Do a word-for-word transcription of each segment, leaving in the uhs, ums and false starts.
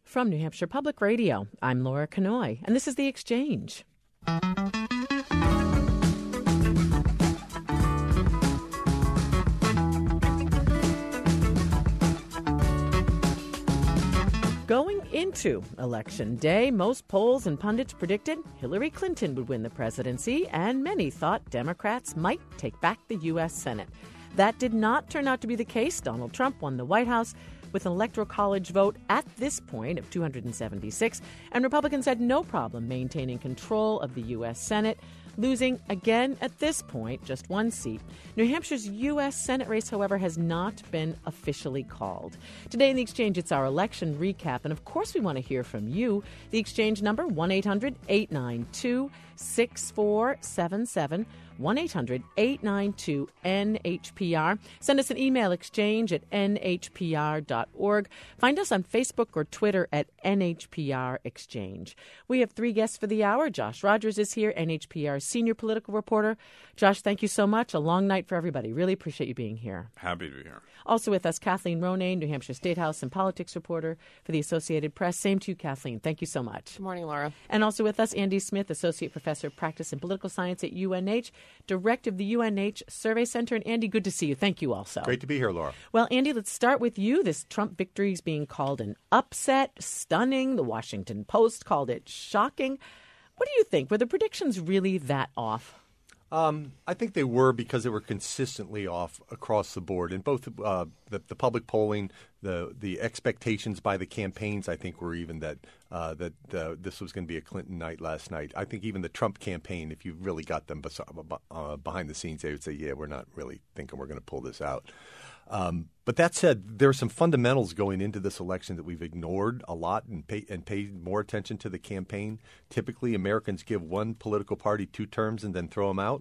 From New Hampshire Public Radio, I'm Laura Kanoy, and this is The Exchange. Going into Election Day, most polls and pundits predicted Hillary Clinton would win the presidency, and many thought Democrats might take back the U S Senate. That did not turn out to be the case. Donald Trump won the White House with an Electoral College vote at this point of two hundred seventy-six, and Republicans had no problem maintaining control of the U S Senate, losing again at this point just one seat. New Hampshire's U S Senate race, however, has not been officially called. Today in The Exchange, it's our election recap, and of course we want to hear from you. The Exchange number, one eight hundred eight nine two six four seven seven, one eight hundred eight nine two N H P R. Send us an email, exchange at N H P R dot org. Find us on Facebook or Twitter at N H P R Exchange. We have three guests for the hour. Josh Rogers is here, N H P R's senior political reporter. Josh, thank you so much. A long night for everybody. Really appreciate you being here. Happy to be here. Also with us, Kathleen Ronayne, New Hampshire State House and politics reporter for the Associated Press. Same to you, Kathleen. Thank you so much. Good morning, Laura. And also with us, Andy Smith, Associate Professor of Practice and Political Science at U N H, Director of the U N H Survey Center. And Andy, good to see you. Thank you also. Great to be here, Laura. Well, Andy, let's start with you. This Trump victory is being called an upset, stunning. The Washington Post called it shocking. What do you think? Were the predictions really that off? Um, I think they were because they were consistently off across the board. In both uh, the, the public polling, the the expectations by the campaigns, I think, were even that uh, that uh, this was going to be a Clinton night last night. I think even the Trump campaign, if you really got them bes- uh, behind the scenes, they would say, yeah, we're not really thinking we're going to pull this out. Um, but that said, there are some fundamentals going into this election that we've ignored a lot and, pay, and paid more attention to the campaign. Typically, Americans give one political party two terms and then throw them out.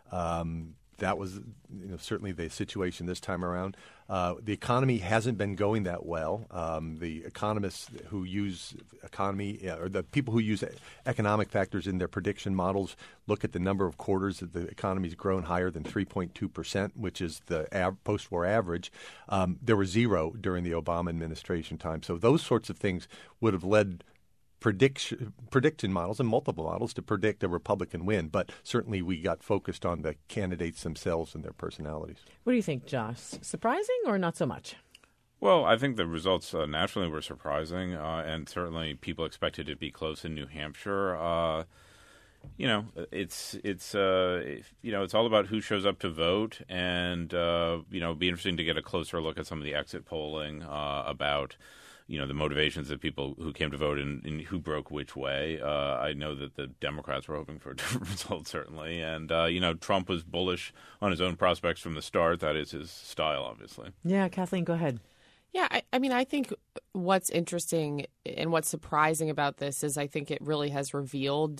Um, that was you know, certainly the situation this time around. Uh, the economy hasn't been going that well. Um, the economists who use economy or the people who use economic factors in their prediction models look at the number of quarters that the economy's grown higher than three point two percent, which is the av- post-war average. Um, there was zero during the Obama administration time. So those sorts of things would have led Prediction, prediction models and multiple models to predict a Republican win. But certainly we got focused on the candidates themselves and their personalities. What do you think, Josh? Surprising or not so much? Well, I think the results uh, naturally were surprising, uh, and certainly people expected it to be close in New Hampshire. Uh, you know, it's it's uh, you know it's all about who shows up to vote, and uh, you know, it'd be interesting to get a closer look at some of the exit polling uh, about. You know, the motivations of people who came to vote and, and who broke which way. Uh, I know that the Democrats were hoping for a different result, certainly. And, uh, you know, Trump was bullish on his own prospects from the start. That is his style, obviously. Yeah, Kathleen, go ahead. Yeah, I, I mean, I think what's interesting and what's surprising about this is I think it really has revealed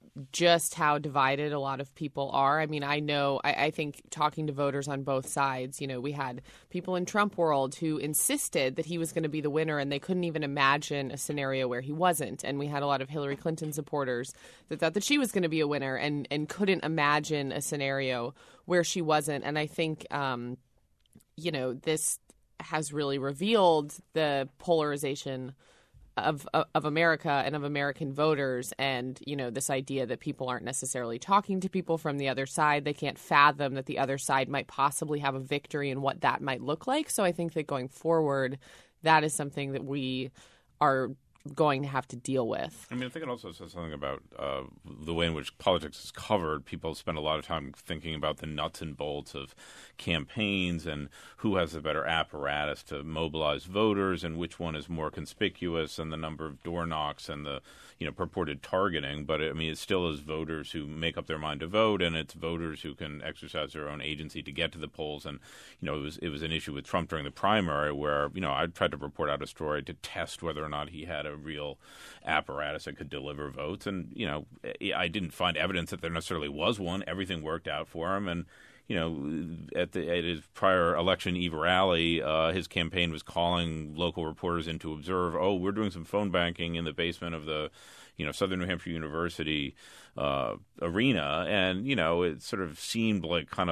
just how divided a lot of people are. I mean, I know, I, I think talking to voters on both sides, you know, we had people in Trump world who insisted that he was going to be the winner and they couldn't even imagine a scenario where he wasn't. And we had a lot of Hillary Clinton supporters that thought that she was going to be a winner and, and couldn't imagine a scenario where she wasn't. And I think, um, you know, this has really revealed the polarization Of, of America and of American voters, and you know this idea that people aren't necessarily talking to people from the other side. They can't fathom that the other side might possibly have a victory and what that might look like. So I think that going forward, that is something that we are going to have to deal with. I mean, I think it also says something about uh, the way in which politics is covered. People spend a lot of time thinking about the nuts and bolts of campaigns and who has the better apparatus to mobilize voters and which one is more conspicuous and the number of door knocks and the you know purported targeting. But I mean, it still is voters who make up their mind to vote, and it's voters who can exercise their own agency to get to the polls. And you know, it was it was an issue with Trump during the primary where you know I tried to report out a story to test whether or not he had a real apparatus that could deliver votes. And, you know, I didn't find evidence that there necessarily was one. Everything worked out for him. And, you know, at, the, at his prior election eve rally, uh, his campaign was calling local reporters in to observe, oh, we're doing some phone banking in the basement of the, you know, Southern New Hampshire University uh, arena. And, you know, it sort of seemed like kind of a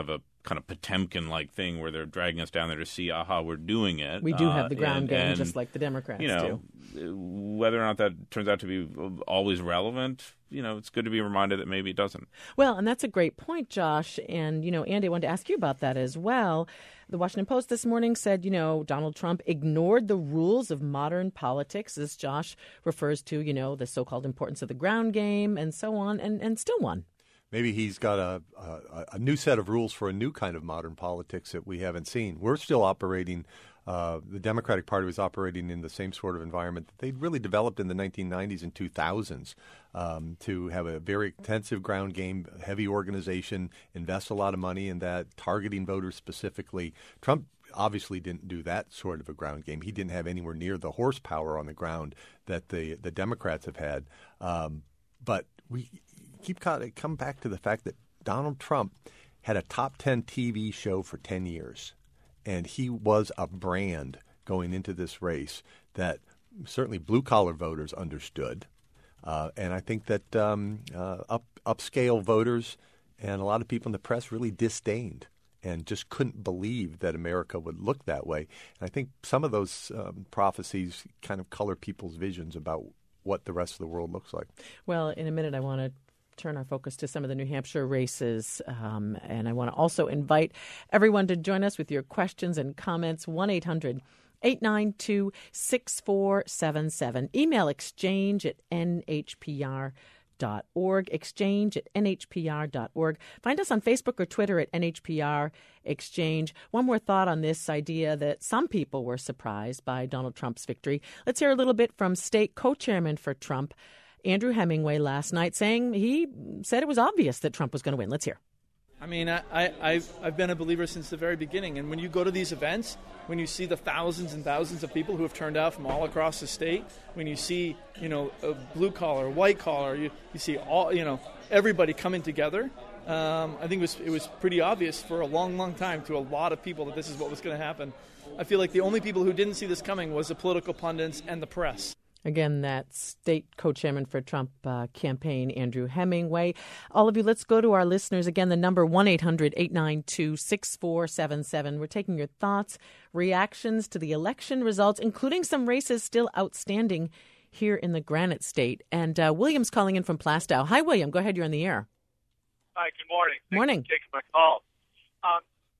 kind of Potemkin-like thing where they're dragging us down there to see, aha, we're doing it. We do uh, have the ground and, game, and, just like the Democrats you know, do. Whether or not that turns out to be always relevant, you know, it's good to be reminded that maybe it doesn't. Well, and that's a great point, Josh. And, you know, Andy, I wanted to ask you about that as well. The Washington Post this morning said, you know, Donald Trump ignored the rules of modern politics, as Josh refers to, you know, the so-called importance of the ground game and so on, and, and still won. Maybe he's got a, a, a new set of rules for a new kind of modern politics that we haven't seen. We're still operating, uh, the Democratic Party was operating in the same sort of environment that they'd really developed in the nineteen nineties and two thousands um, to have a very intensive ground game, heavy organization, invest a lot of money in that, targeting voters specifically. Trump obviously didn't do that sort of a ground game. He didn't have anywhere near the horsepower on the ground that the, the Democrats have had. Um, but we keep come back to the fact that Donald Trump had a top ten T V show for ten years, and he was a brand going into this race that certainly blue-collar voters understood. Uh, and I think that um, uh, up, upscale voters and a lot of people in the press really disdained and just couldn't believe that America would look that way. And I think some of those um, prophecies kind of color people's visions about what the rest of the world looks like. Well, in a minute, I want to turn our focus to some of the New Hampshire races. Um, and I want to also invite everyone to join us with your questions and comments. one eight hundred eight nine two six four seven seven. Email exchange at n h p r dot org. Exchange at n h p r dot org. Find us on Facebook or Twitter at N H P R Exchange. One more thought on this idea that some people were surprised by Donald Trump's victory. Let's hear a little bit from state co-chairman for Trump, Andrew Hemingway, last night, saying he said it was obvious that Trump was going to win. Let's hear. I mean, I, I, I've, I've been a believer since the very beginning. And when you go to these events, when you see the thousands and thousands of people who have turned out from all across the state, when you see, you know, a blue collar, white collar, you, you see all, you know, everybody coming together. Um, I think it was, it was pretty obvious for a long, long time to a lot of people that this is what was going to happen. I feel like the only people who didn't see this coming was the political pundits and the press. Again, that's state co-chairman for Trump uh, campaign, Andrew Hemingway. All of you, let's go to our listeners. Again, the number one eight hundred eight nine two six four seven seven. We're taking your thoughts, reactions to the election results, including some races still outstanding here in the Granite State. And uh, William's calling in from Plastow. Hi, William. Go ahead. You're on the air. Hi, good morning. Thanks Morning. for taking my call. Um,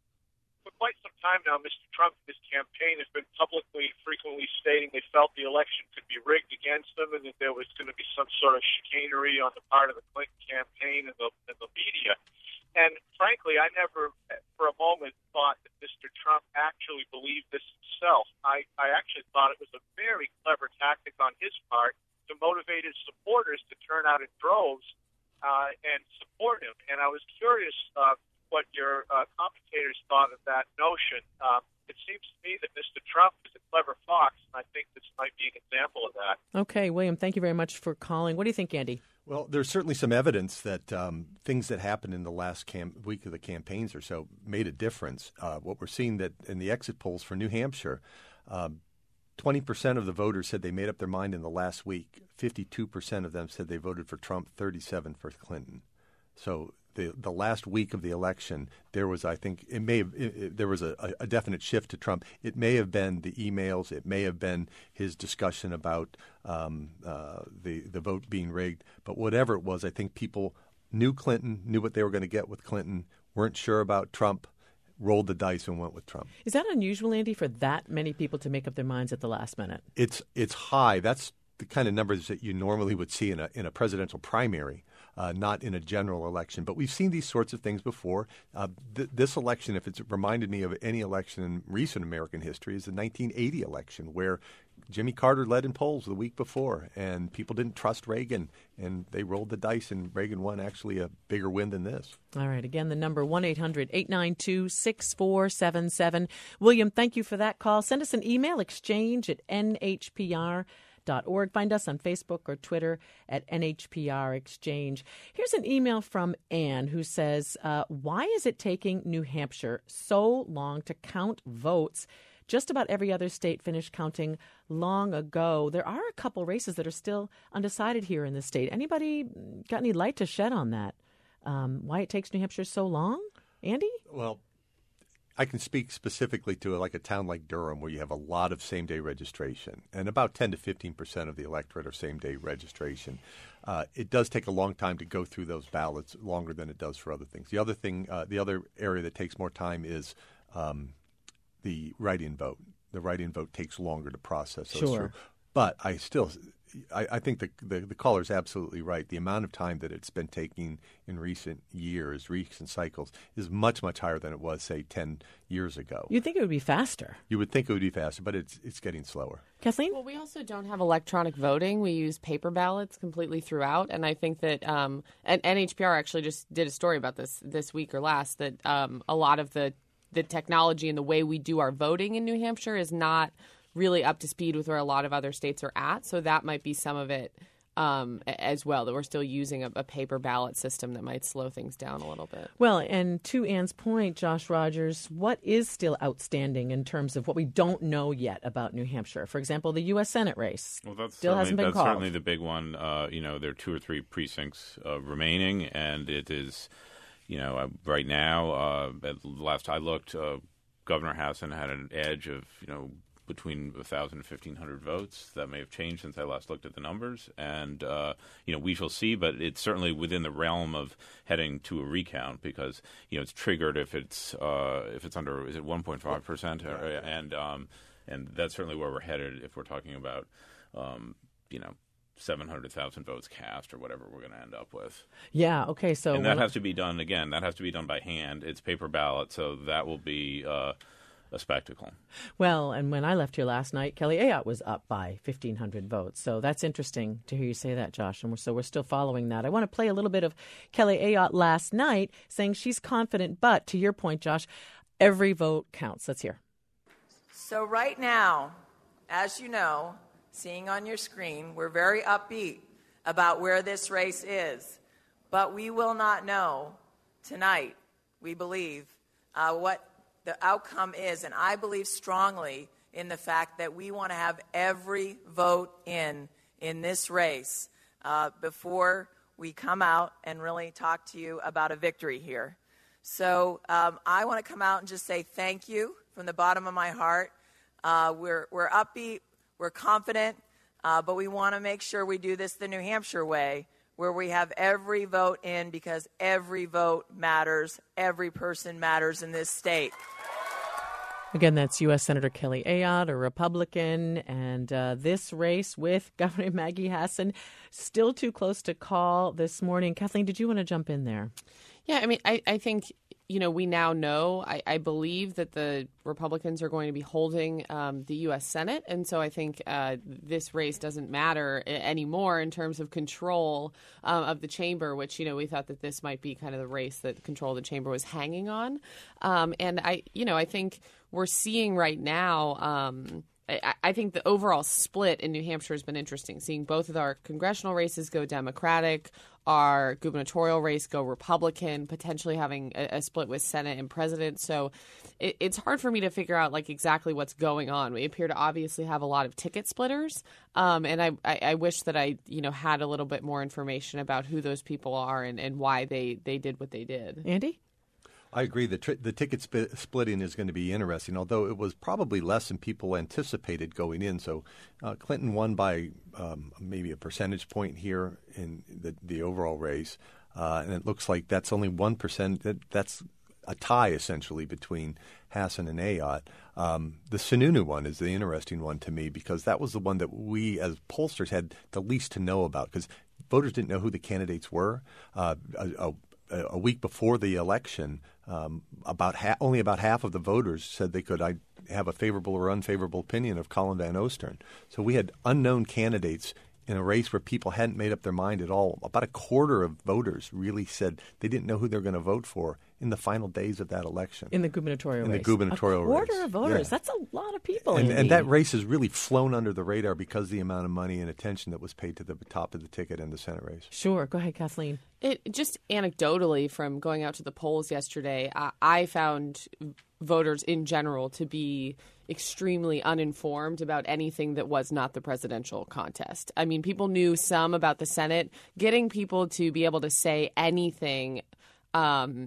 for quite some time now, Mister Trump and his campaign has been publicly, frequently stating they felt the election could be rigged against them and that there was going to be some sort of chicanery on the part of the Clinton campaign and the, and the media. And frankly, I never for a moment thought that Mister Trump actually believed this himself. I, I actually thought it was a very clever tactic on his part to motivate his supporters to turn out in droves uh, and support him. And I was curious uh, what your uh, commentators thought of that notion. Um, it seems to me that Mister Trump is a clever fox, and I think this might be an example of that. Okay, William, thank you very much for calling. What do you think, Andy? Well, there's certainly some evidence that um, things that happened in the last cam- week of the campaigns or so made a difference. Uh, what we're seeing that in the exit polls for New Hampshire, um, twenty percent of the voters said they made up their mind in the last week. fifty-two percent of them said they voted for Trump, thirty-seven for Clinton. So the the last week of the election, there was, I think, it may have, it, it, there was a, a definite shift to Trump. It may have been the emails. It may have been his discussion about um, uh, the the vote being rigged. But whatever it was, I think people knew Clinton, knew what they were going to get with Clinton, weren't sure about Trump, rolled the dice and went with Trump. Is that unusual, Andy, for that many people to make up their minds at the last minute? It's it's high. That's the kind of numbers that you normally would see in a in a presidential primary, uh, not in a general election. But we've seen these sorts of things before. Uh, th- this election, if it's reminded me of any election in recent American history, is the nineteen eighty election, where Jimmy Carter led in polls the week before, and people didn't trust Reagan, and they rolled the dice, and Reagan won actually a bigger win than this. All right. Again, the number one eight hundred eight nine two six four seven seven. William, thank you for that call. Send us an email, exchange at N H P R dot org. Find us on Facebook or Twitter at N H P R Exchange. Here's an email from Ann who says, uh, why is it taking New Hampshire so long to count votes? Just about every other state finished counting long ago. There are a couple races that are still undecided here in the state. Anybody got any light to shed on that? Um, why it takes New Hampshire so long? Andy? Well, I can speak specifically to like a town like Durham where you have a lot of same-day registration, and about ten to fifteen percent of the electorate are same-day registration. Uh, it does take a long time to go through those ballots, longer than it does for other things. The other thing, uh, the other area that takes more time is um, the write-in vote. The write-in vote takes longer to process those Sure. through. But I still, I, I think the, the the caller is absolutely right. The amount of time that it's been taking in recent years, recent cycles, is much, much higher than it was, say, ten years ago. You'd think it would be faster. You would think it would be faster, but it's it's getting slower. Kathleen? Well, we also don't have electronic voting. We use paper ballots completely throughout, and I think that um, and N H P R actually just did a story about this this week or last that um, a lot of the the technology and the way we do our voting in New Hampshire is not really up to speed with where a lot of other states are at. So that might be some of it um, as well, that we're still using a, a paper ballot system that might slow things down a little bit. Well, and to Ann's point, Josh Rogers, what is still outstanding in terms of what we don't know yet about New Hampshire? For example, the U S Senate race Well, that's still certainly, hasn't been that's called. certainly the big one. Uh, you know, there are two or three precincts uh, remaining, and it is, you know, uh, right now, uh, at last I looked, uh, Governor Hassan had an edge of, you know, between one thousand and fifteen hundred votes. That may have changed since I last looked at the numbers. And, uh, you know, we shall see, but it's certainly within the realm of heading to a recount because, you know, it's triggered if it's uh, if it's under, is it one point five percent? Yeah, yeah. And, um, and that's certainly where we're headed if we're talking about, um, you know, seven hundred thousand votes cast or whatever we're going to end up with. Yeah, okay. So and that well, has to be done, again, that has to be done by hand. It's paper ballot, so that will be uh, a spectacle. Well, and when I left here last night, Kelly Ayotte was up by fifteen hundred votes. So that's interesting to hear you say that, Josh. And we're, so we're still following that. I want to play a little bit of Kelly Ayotte last night saying she's confident, but to your point, Josh, every vote counts. Let's hear. So right now, as you know, seeing on your screen, we're very upbeat about where this race is. But we will not know tonight, we believe, uh, what the outcome is. And I believe strongly in the fact that we want to have every vote in in this race uh, before we come out and really talk to you about a victory here. So um, I want to come out and just say thank you from the bottom of my heart. Uh, we're, we're upbeat. We're confident, uh, but we want to make sure we do this the New Hampshire way, where we have every vote in because every vote matters. Every person matters in this state. Again, that's U S Senator Kelly Ayotte, a Republican, and uh, this race with Governor Maggie Hassan still too close to call this morning. Kathleen, did you want to jump in there? Yeah, I mean, I, I think, you know, we now know, I, I believe that the Republicans are going to be holding um, the U S Senate. And so I think uh, this race doesn't matter anymore in terms of control um, of the chamber, which, you know, we thought that this might be kind of the race that control of the chamber was hanging on. Um, and I, you know, I think we're seeing right now, um, I, I think the overall split in New Hampshire has been interesting, seeing both of our congressional races go Democratic, our gubernatorial race go Republican, potentially having a, a split with Senate and President. So it, it's hard for me to figure out like exactly what's going on. We appear to obviously have a lot of ticket splitters, um, and I, I, I wish that I you know had a little bit more information about who those people are and, and why they, they did what they did. Andy? I agree. The, tri- the ticket sp- splitting is going to be interesting, although it was probably less than people anticipated going in. So uh, Clinton won by um, maybe a percentage point here in the, the overall race, uh, and it looks like that's only one percent. That, that's a tie, essentially, between Hassan and Ayotte. Um, the Sununu one is the interesting one to me because that was the one that we as pollsters had the least to know about because voters didn't know who the candidates were. Uh, a, a, A week before the election, um, about ha- only about half of the voters said they could I- have a favorable or unfavorable opinion of Colin Van Ostern. So we had unknown candidates in a race where people hadn't made up their mind at all. About a quarter of voters really said they didn't know who they were going to vote for in the final days of that election. In the gubernatorial in race. In the gubernatorial a quarter race. of voters. Yeah. That's a lot of people. And, Andy. and that race has really flown under the radar because of the amount of money and attention that was paid to the top of the ticket in the Senate race. Sure. Go ahead, Kathleen. It just anecdotally from going out to the polls yesterday, I, I found voters in general to be extremely uninformed about anything that was not the presidential contest. I mean, people knew some about the Senate. Getting people to be able to say anything um,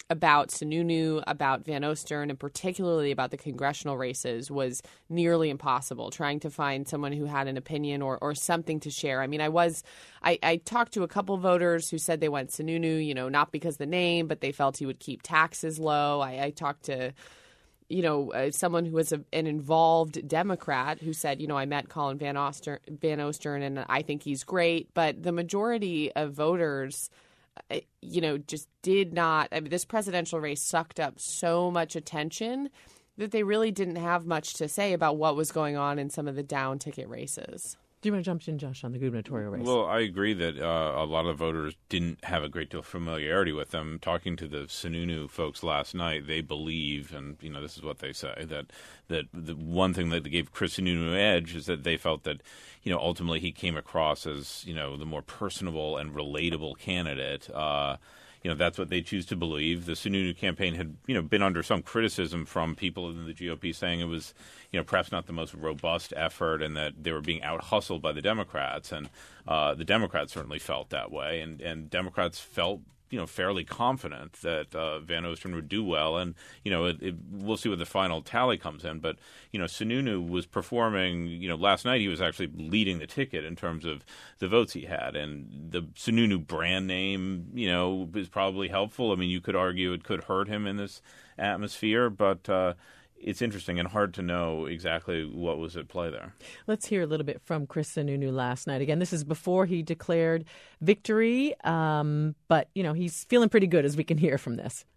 about Sununu, about Van Ostern, and particularly about the congressional races was nearly impossible, trying to find someone who had an opinion or, or something to share. I mean, I was I, I talked to a couple voters who said they went Sununu, you know, not because of the name, but they felt he would keep taxes low. I, I talked to you know, uh, someone who was a, an involved Democrat who said, you know, I met Colin Van Ostern, Van Ostern and I think he's great. But the majority of voters, uh, you know, just did not. I mean, this presidential race sucked up so much attention that they really didn't have much to say about what was going on in some of the down ticket races. Do you want to jump in, Josh, on the gubernatorial race? Well, I agree that uh, a lot of voters didn't have a great deal of familiarity with them. Talking to the Sununu folks last night, they believe, and you know, this is what they say, that that the one thing that gave Chris Sununu an edge is that they felt that, you know, ultimately he came across as, you know, the more personable and relatable candidate. Uh, You know, that's what they choose to believe. The Sununu campaign had, you know, been under some criticism from people in the G O P saying it was, you know, perhaps not the most robust effort and that they were being out-hustled by the Democrats. And uh, the Democrats certainly felt that way. And, and Democrats felt, you know, fairly confident that uh, Van Ostern would do well. And, you know, it, it, we'll see what the final tally comes in. But, you know, Sununu was performing, you know, last night he was actually leading the ticket in terms of the votes he had. And the Sununu brand name, you know, is probably helpful. I mean, you could argue it could hurt him in this atmosphere, but uh, it's interesting and hard to know exactly what was at play there. Let's hear a little bit from Chris Sununu last night. Again, this is before he declared victory, um, but, you know, he's feeling pretty good, as we can hear from this.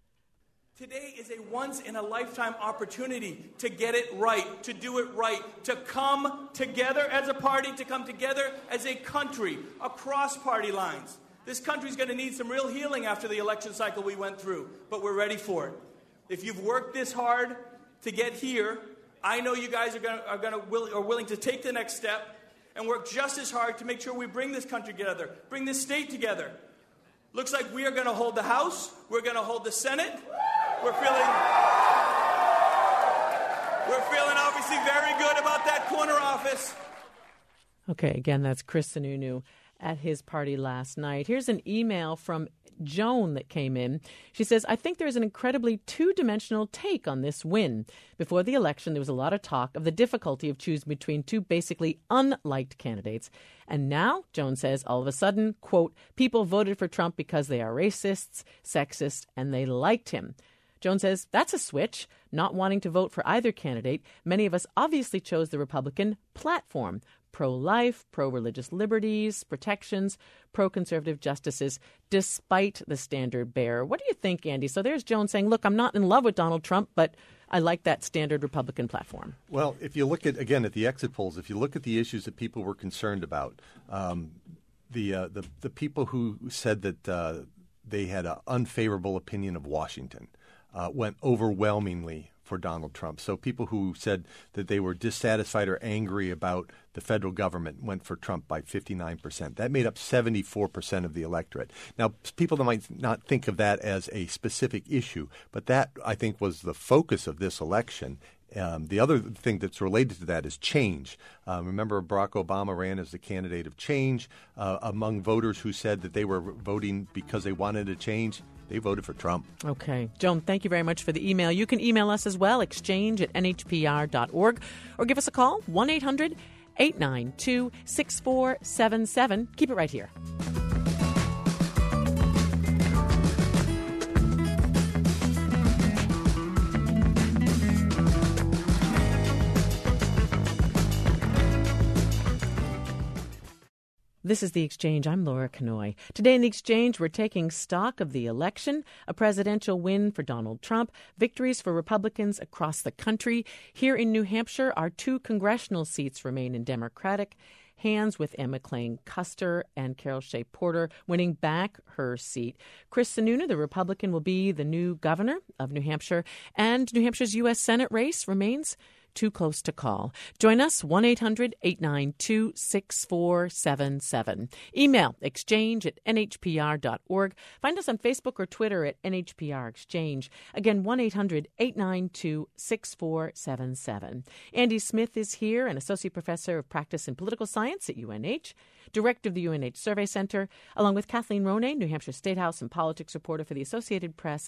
Today is a once-in-a-lifetime opportunity to get it right, to do it right, to come together as a party, to come together as a country across party lines. This country's going to need some real healing after the election cycle we went through, but we're ready for it. If you've worked this hard to get here, I know you guys are going are going to will, are willing to take the next step and work just as hard to make sure we bring this country together, bring this state together. Looks like we are going to hold the House. We're going to hold the Senate. We're feeling we're feeling obviously very good about that corner office. Okay, again, that's Chris Sununu at his party last night. Here's an email from Joan that came in. She says, I think there's an incredibly two-dimensional take on this win. Before the election, there was a lot of talk of the difficulty of choosing between two basically unliked candidates. And now, Joan says, all of a sudden, quote, people voted for Trump because they are racists, sexist, and they liked him. Joan says, that's a switch, not wanting to vote for either candidate. Many of us obviously chose the Republican platform. Pro-life, pro-religious liberties, protections, pro-conservative justices, despite the standard bearer. What do you think, Andy? So there's Joan saying, look, I'm not in love with Donald Trump, but I like that standard Republican platform. Well, if you look at, again, at the exit polls, if you look at the issues that people were concerned about, um, the, uh, the the people who said that uh, they had an unfavorable opinion of Washington uh, went overwhelmingly for Donald Trump. So people who said that they were dissatisfied or angry about the federal government went for Trump by fifty-nine percent. That made up seventy-four percent of the electorate. Now, people might not think of that as a specific issue, but that, I think, was the focus of this election. Um, the other thing that's related to that is change. Um, remember, Barack Obama ran as the candidate of change. Uh, among voters who said that they were voting because they wanted a change, they voted for Trump. Okay. Joan, thank you very much for the email. You can email us as well, exchange at N H P R dot org, or give us a call, one eight hundred eight nine two six four seven seven. Keep it right here. This is The Exchange. I'm Laura Kanoy. Today in The Exchange, we're taking stock of the election, a presidential win for Donald Trump, victories for Republicans across the country. Here in New Hampshire, our two congressional seats remain in Democratic hands, with Emma McLean Custer and Carol Shea Porter winning back her seat. Chris Sununu, the Republican, will be the new governor of New Hampshire, and New Hampshire's U S Senate race remains too close to call. Join us, one eight hundred eight nine two six four seven seven. Email exchange at N H P R dot org. Find us on Facebook or Twitter at N H P R Exchange. Again, one eight hundred eight nine two six four seven seven. Andy Smith is here, an associate professor of practice in political science at U N H, director of the U N H Survey Center, along with Kathleen Ronay, New Hampshire State House and politics reporter for the Associated Press,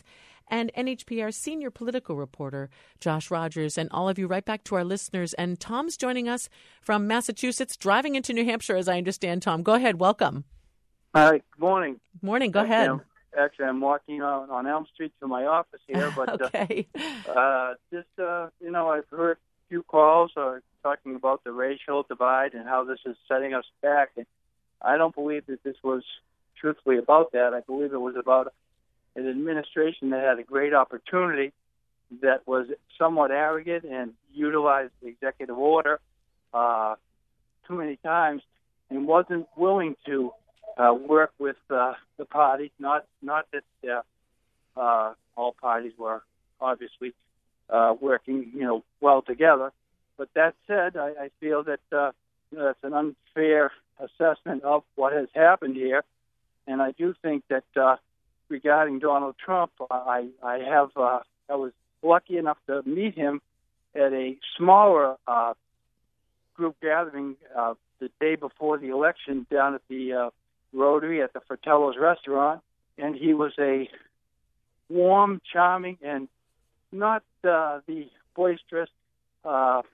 and N H P R senior political reporter Josh Rogers. And all of you, right back to our listeners. And Tom's joining us from Massachusetts, driving into New Hampshire, as I understand. Tom, go ahead. Welcome. Hi, good morning. Morning. Go actually, ahead. I'm, actually, I'm walking on, on Elm Street to my office here, but okay. uh, uh, just, uh, you know, I've heard a few calls uh, talking about the racial divide and how this is setting us back. And I don't believe that this was truthfully about that. I believe it was about an administration that had a great opportunity that was somewhat arrogant and utilized the executive order uh, too many times and wasn't willing to uh, work with uh, the parties. Not not that uh, uh, all parties were obviously uh, working, you know, well together. But that said, I, I feel that uh, you know, that's an unfair assessment of what has happened here. And I do think that uh, regarding Donald Trump, I, I have uh, I was lucky enough to meet him at a smaller uh, group gathering uh, the day before the election down at the uh, Rotary at the Fratello's restaurant, and he was a warm, charming, and not uh, the boisterous uh,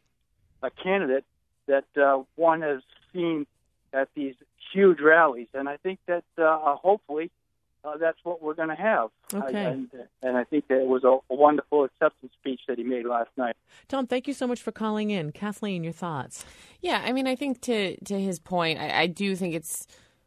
a candidate that uh, one has seen at these huge rallies. And I think that uh, hopefully uh, that's what we're going to have. Okay. I, and, and I think that it was a, a wonderful acceptance speech that he made last night. Tom, thank you so much for calling in. Kathleen, your thoughts? Yeah, I mean, I think to to his point, I, I do think it's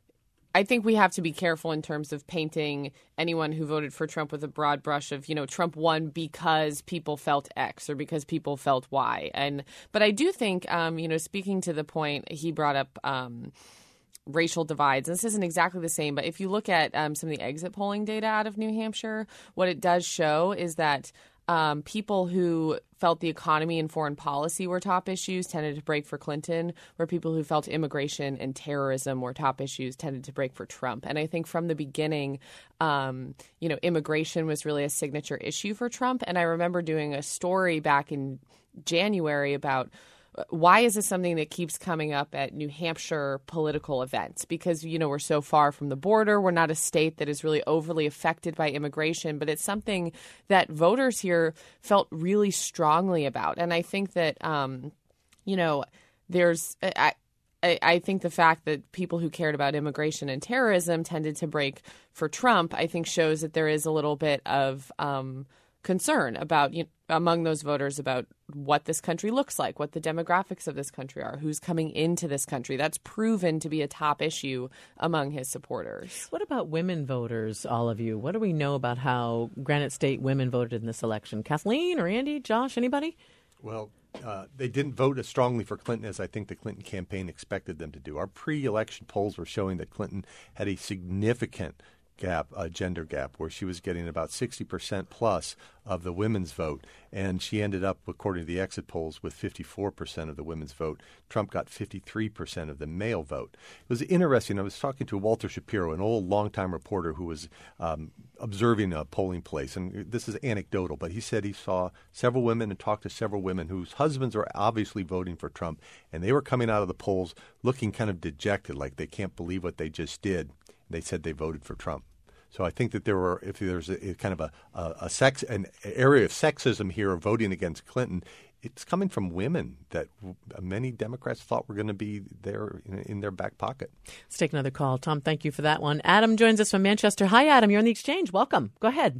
I think we have to be careful in terms of painting anyone who voted for Trump with a broad brush of, you know, Trump won because people felt X or because people felt Y. And but I do think, um, you know, speaking to the point he brought up, um, racial divides. And this isn't exactly the same, but if you look at um, some of the exit polling data out of New Hampshire, what it does show is that Um, people who felt the economy and foreign policy were top issues tended to break for Clinton, where people who felt immigration and terrorism were top issues tended to break for Trump. And I think from the beginning, um, you know, immigration was really a signature issue for Trump. And I remember doing a story back in January about why is this something that keeps coming up at New Hampshire political events? Because, you know, we're so far from the border. We're not a state that is really overly affected by immigration, but it's something that voters here felt really strongly about. And I think that, um, you know, there's I, I, I think the fact that people who cared about immigration and terrorism tended to break for Trump, I think shows that there is a little bit of um, concern about, you know, among those voters about what this country looks like, what the demographics of this country are, who's coming into this country. That's proven to be a top issue among his supporters. What about women voters, all of you? What do we know about how Granite State women voted in this election? Kathleen or Andy, Josh, anybody? Well, uh, they didn't vote as strongly for Clinton as I think the Clinton campaign expected them to do. Our pre-election polls were showing that Clinton had a significant gap, a gender gap, where she was getting about sixty percent plus of the women's vote. And she ended up, according to the exit polls, with fifty-four percent of the women's vote. Trump got fifty-three percent of the male vote. It was interesting. I was talking to Walter Shapiro, an old longtime reporter who was um, observing a polling place. And this is anecdotal, but he said he saw several women and talked to several women whose husbands were obviously voting for Trump. And they were coming out of the polls looking kind of dejected, like they can't believe what they just did. They said they voted for Trump. So I think that there were, if there's a, a kind of a, a, a sex, an area of sexism here of voting against Clinton, it's coming from women that many Democrats thought were going to be there in, in their back pocket. Let's take another call. Tom, thank you for that one. Adam joins us from Manchester. Hi, Adam. You're on the Exchange. Welcome. Go ahead.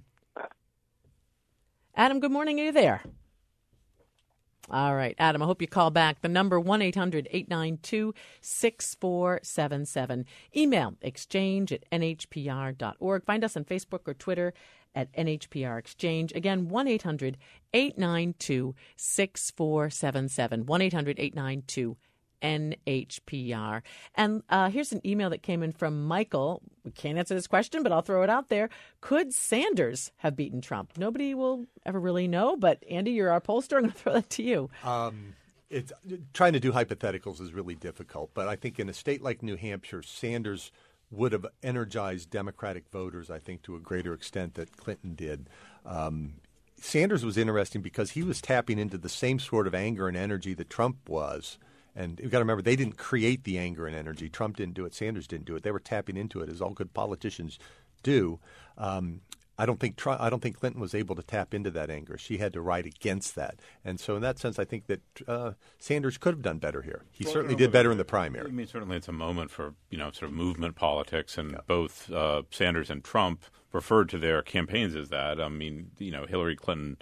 Adam, good morning. Are you there? All right, Adam, I hope you call back. The number one eight hundred eight nine two six four seven seven. Email exchange at n h p r dot org. Find us on Facebook or Twitter at N H P R Exchange. Again, one eight hundred eight nine two six four seven seven. one eight hundred eight nine two N H P R. And uh, here's an email that came in from Michael. We can't answer this question, but I'll throw it out there. Could Sanders have beaten Trump? Nobody will ever really know, but Andy, you're our pollster. I'm going to throw that to you. Um, it's trying to do hypotheticals is really difficult, but I think in a state like New Hampshire, Sanders would have energized Democratic voters, I think, to a greater extent that Clinton did. Um, Sanders was interesting because he was tapping into the same sort of anger and energy that Trump was. And you've got to remember, they didn't create the anger and energy. Trump didn't do it. Sanders didn't do it. They were tapping into it, as all good politicians do. Um, I don't think Trump, I don't think Clinton was able to tap into that anger. She had to ride against that, and so in that sense, I think that uh, Sanders could have done better here. He well, certainly did better in the primary. I mean, certainly it's a moment for you know sort of movement politics, and yeah. both uh, Sanders and Trump referred to their campaigns as that. I mean, you know, Hillary Clinton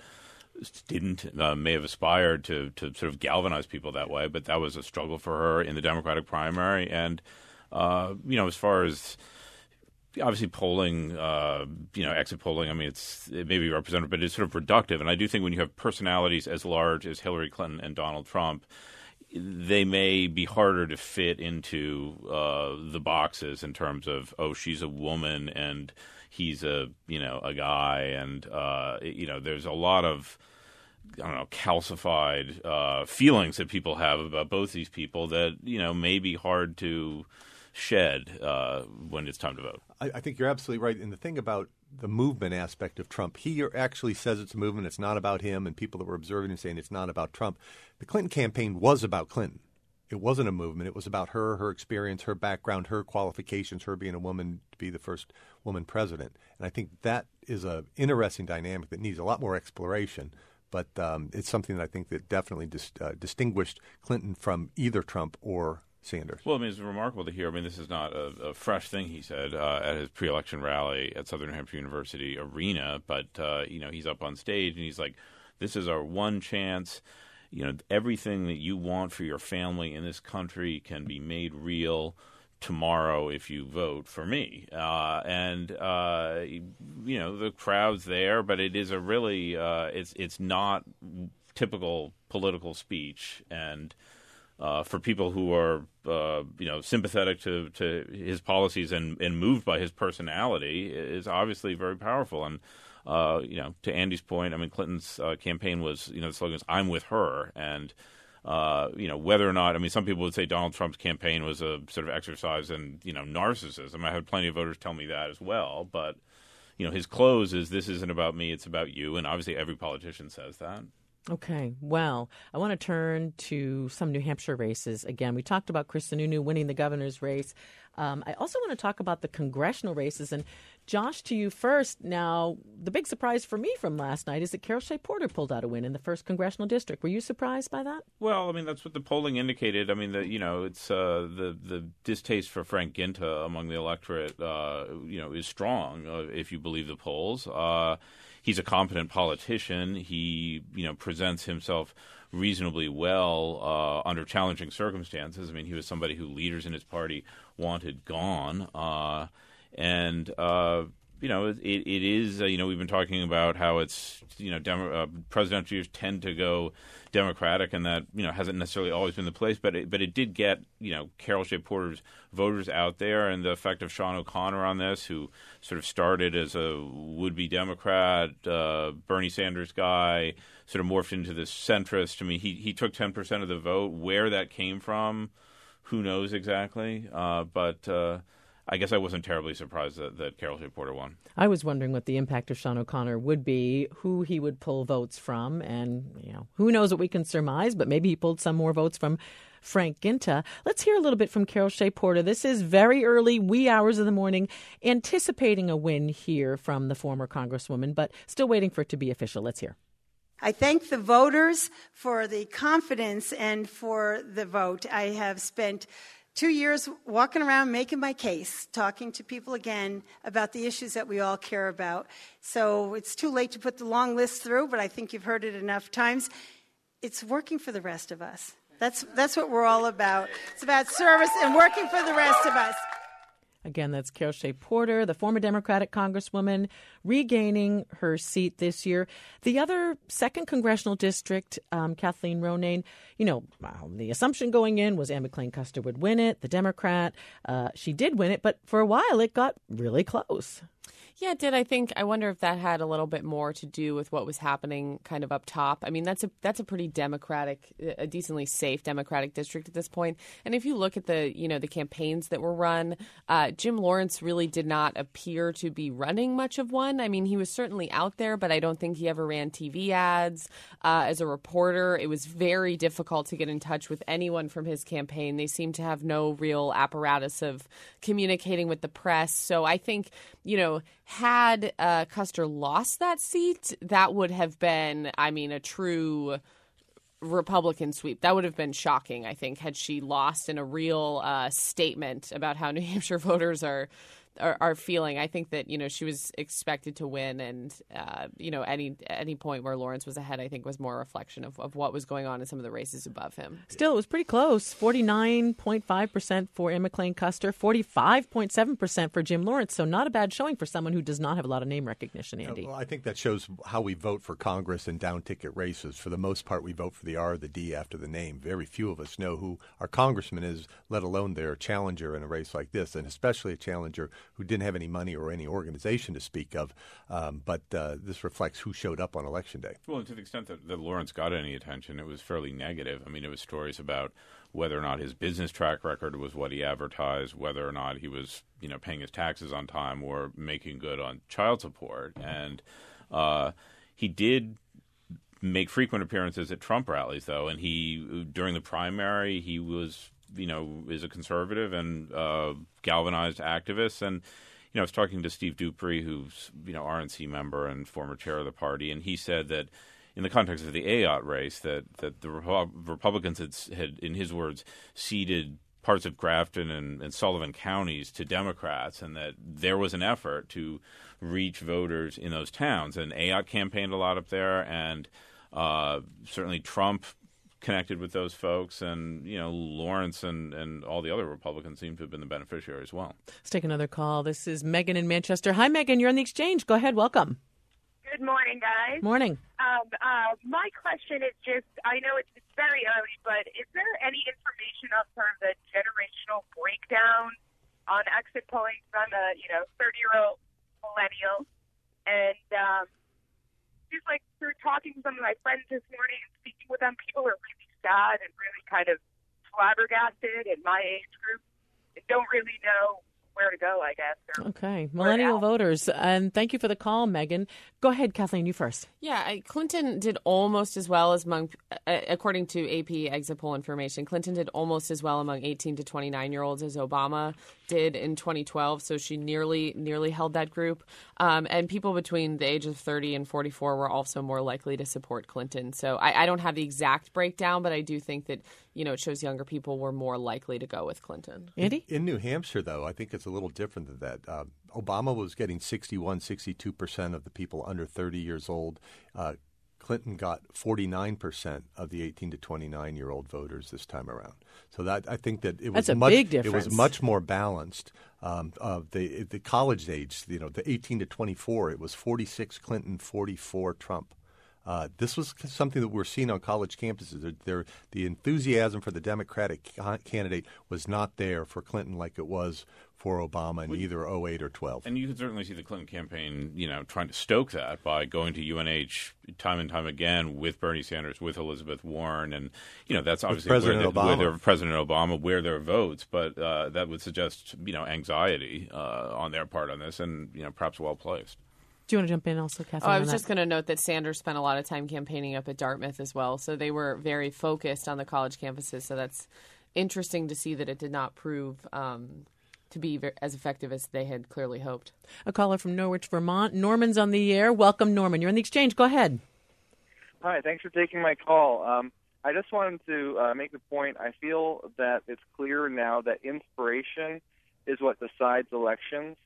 didn't uh, may have aspired to to sort of galvanize people that way, but that was a struggle for her in the Democratic primary, and uh, you know, as far as obviously polling, uh, you know, exit polling, I mean, it's it may be representative, but it's sort of reductive. And I do think when you have personalities as large as Hillary Clinton and Donald Trump, they may be harder to fit into uh, the boxes in terms of, oh, she's a woman and he's a, you know, a guy. And, uh, you know, there's a lot of, I don't know, calcified uh, feelings that people have about both these people that, you know, may be hard to shed uh, when it's time to vote. I, I think you're absolutely right. And the thing about the movement aspect of Trump, he actually says it's a movement. It's not about him, and people that were observing him saying it's not about Trump. The Clinton campaign was about Clinton. It wasn't a movement. It was about her, her experience, her background, her qualifications, her being a woman to be the first woman president. And I think that is an interesting dynamic that needs a lot more exploration. But um, it's something that I think that definitely dis- uh, distinguished Clinton from either Trump or Sanders. Well, I mean, it's remarkable to hear. I mean, this is not a, a fresh thing he said uh, at his pre-election rally at Southern New Hampshire University Arena, but, uh, you know, he's up on stage and he's like, this is our one chance. You know, everything that you want for your family in this country can be made real tomorrow if you vote for me. Uh, and, uh, you know, the crowd's there, but it is a really, uh, it's it's not typical political speech. And Uh, for people who are, uh, you know, sympathetic to, to his policies and, and moved by his personality is obviously very powerful. And, uh, you know, to Andy's point, I mean, Clinton's uh, campaign was, you know, the slogan is, I'm with her. And, uh, you know, whether or not, I mean, some people would say Donald Trump's campaign was a sort of exercise in, you know, narcissism. I had plenty of voters tell me that as well. But, you know, his close is, this isn't about me, it's about you. And obviously every politician says that. Okay, well, I want to turn to some New Hampshire races. Again, we talked about Chris Sununu winning the governor's race. Um, I also want to talk about the congressional races. And Josh, to you first. Now, the big surprise for me from last night is that Carol Shea Porter pulled out a win in the first congressional district. Were you surprised by that? Well, I mean, that's what the polling indicated. I mean, the, you know, it's uh, the the distaste for Frank Ginta among the electorate, uh, you know, is strong uh, if you believe the polls. Uh, he's a competent politician. He, you know, presents himself reasonably well uh, under challenging circumstances. I mean, he was somebody who leaders in his party wanted gone. Uh, and, uh, you know, it, it is, uh, you know, we've been talking about how it's, you know, Demo- uh, presidential years tend to go Democratic, and that, you know, hasn't necessarily always been the place, but it, but it did get, you know, Carol Shea Porter's voters out there, and the effect of Sean O'Connor on this, who sort of started as a would-be Democrat, uh, Bernie Sanders guy, sort of morphed into this centrist. I mean, he, he took ten percent of the vote. Where that came from, who knows exactly, uh, but uh, I guess I wasn't terribly surprised that, that Carol Shea Porter won. I was wondering what the impact of Sean O'Connor would be, who he would pull votes from, and, you know, who knows what we can surmise, but maybe he pulled some more votes from Frank Ginta. Let's hear a little bit from Carol Shea Porter. This is very early, wee hours of the morning, anticipating a win here from the former Congresswoman, but still waiting for it to be official. Let's hear. I thank the voters for the confidence and for the vote. I have spent two years walking around making my case, talking to people again about the issues that we all care about. So it's too late to put the long list through, but I think you've heard it enough times. It's working for the rest of us. That's that's what we're all about. It's about service and working for the rest of us. Again, that's Carol Shea Porter, the former Democratic Congresswoman, regaining her seat this year. The other second congressional district, um, Kathleen Ronayne, you know, well, the assumption going in was Anne McClain Custer would win it, the Democrat. Uh, she did win it, but for a while it got really close. Yeah, it did. I think I wonder if that had a little bit more to do with what was happening kind of up top. I mean, that's a that's a pretty democratic, a decently safe Democratic district at this point. And if you look at the, you know, the campaigns that were run, uh, Jim Lawrence really did not appear to be running much of one. I mean, he was certainly out there, but I don't think he ever ran T V ads. Uh, as a reporter, it was very difficult to get in touch with anyone from his campaign. They seemed to have no real apparatus of communicating with the press. So I think, you know, know, had uh, Custer lost that seat, that would have been, I mean, a true Republican sweep. That would have been shocking, I think, had she lost in a real uh, statement about how New Hampshire voters are, are are feeling. I think that, you know, she was expected to win, and uh, you know, any any point where Lawrence was ahead, I think, was more a reflection of, of what was going on in some of the races above him. Still, it was pretty close. forty-nine point five percent for Anne McLean Custer, forty-five point seven percent for Jim Lawrence. So not a bad showing for someone who does not have a lot of name recognition, Andy. Well, I think that shows how we vote for Congress in down-ticket races. For the most part, we vote for the R or the D after the name. Very few of us know who our congressman is, let alone their challenger in a race like this, and especially a challenger who didn't have any money or any organization to speak of. Um, but uh, this reflects who showed up on Election Day. Well, and to the extent that, that Lawrence got any attention, it was fairly negative. I mean, it was stories about whether or not his business track record was what he advertised, whether or not he was, you know, paying his taxes on time or making good on child support. And uh, he did make frequent appearances at Trump rallies, though, and he, during the primary, he was, you know, is a conservative and uh, galvanized activist. And you know, I was talking to Steve Dupree, who's, you know, R N C member and former chair of the party, and he said that in the context of the Ayotte race, that, that the Repu- Republicans had, had, in his words, ceded parts of Grafton and, and Sullivan counties to Democrats, and that there was an effort to reach voters in those towns. And Ayotte campaigned a lot up there, and uh, certainly Trump connected with those folks, and you know, Lawrence and, and all the other Republicans seem to have been the beneficiary as well. Let's take another call. This is Megan in Manchester. Hi, Megan. You're on the Exchange. Go ahead. Welcome. Good morning, guys. Morning. Um, uh, my question is just, I know it's, it's very early, but is there any information on sort of the generational breakdown on exit polling from a, you know, thirty-year-old millennial? And um, just like through talking to some of my friends this morning and speaking with them, people are really sad and really kind of flabbergasted in my age group and don't really know where to go, I guess. Okay. Millennial voters. And thank you for the call, Megan. Go ahead, Kathleen, you first. Yeah, I, Clinton did almost as well as among, uh, according to A P exit poll information, Clinton did almost as well among eighteen to twenty-nine-year-olds as Obama did in twenty twelve. So she nearly nearly held that group. Um, and people between the age of thirty and forty-four were also more likely to support Clinton. So I, I don't have the exact breakdown, but I do think that, you know, it shows younger people were more likely to go with Clinton. Andy? In New Hampshire, though, I think it's a little different than that. Uh, Obama was getting sixty-one, sixty-two percent of the people under thirty years old. Uh, Clinton got forty-nine percent of the eighteen to twenty-nine-year-old voters this time around. So that I think that it was That's a much, big difference. It was much more balanced. Um, of the the college age, you know, the eighteen to twenty-four, it was forty-six Clinton, forty-four Trump. Uh, this was something that we're seeing on college campuses. They're, they're, the enthusiasm for the Democratic ca- candidate was not there for Clinton like it was for Obama in well, either oh eight or twelve. And you can certainly see the Clinton campaign, you know, trying to stoke that by going to U N H time and time again with Bernie Sanders, with Elizabeth Warren, and you know that's obviously with President where, the, Obama. where President Obama where their votes, but uh, that would suggest you know anxiety uh, on their part on this, and you know perhaps well placed. Do you want to jump in also, Kathleen? Oh, I was just going to note that Sanders spent a lot of time campaigning up at Dartmouth as well, so they were very focused on the college campuses. So that's interesting to see that it did not prove um, to be very, as effective as they had clearly hoped. A caller from Norwich, Vermont. Norman's on the air. Welcome, Norman. You're on the Exchange. Go ahead. Hi, thanks for taking my call. Um, I just wanted to uh, make the point. I feel that it's clear now that inspiration is what decides elections,